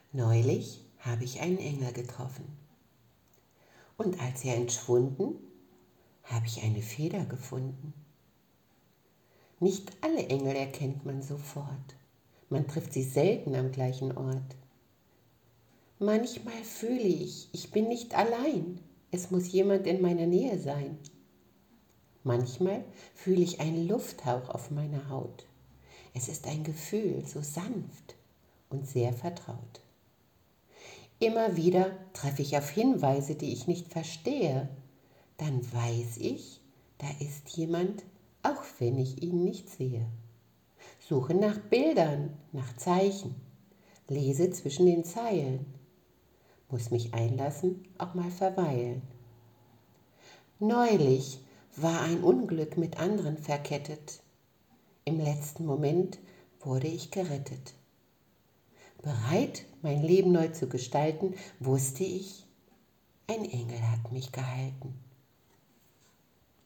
Neulich habe ich einen Engel getroffen und als er entschwunden, habe ich eine Feder gefunden. Nicht alle Engel erkennt man sofort. Man trifft sie selten am gleichen Ort. Manchmal fühle ich bin nicht allein. Es muss jemand in meiner Nähe sein. Manchmal fühle ich einen Lufthauch auf meiner Haut. Es ist ein Gefühl, so sanft und sehr vertraut. Immer wieder treffe ich auf Hinweise, die ich nicht verstehe. Dann weiß ich, da ist jemand, auch wenn ich ihn nicht sehe. Suche nach Bildern, nach Zeichen, lese zwischen den Zeilen, muss mich einlassen, auch mal verweilen. Neulich war ein Unglück mit anderen verkettet. Im letzten Moment wurde ich gerettet. Bereit, mein Leben neu zu gestalten, wusste ich, ein Engel hat mich gehalten.